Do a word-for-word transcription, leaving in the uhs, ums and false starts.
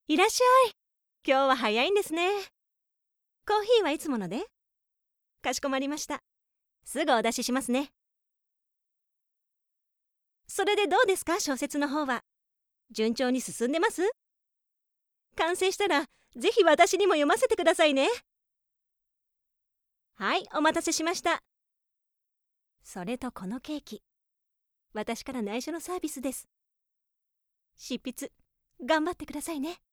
いらっしゃい。今日は早いんですね。コーヒーはいつもので？かしこまりました。すぐお出ししますね。それでどうですか、小説の方は。順調に進んでます？完成したらぜひ私にも読ませてくださいね。はい、お待たせしました。それとこのケーキ、私から内緒のサービスです。執筆頑張ってくださいね。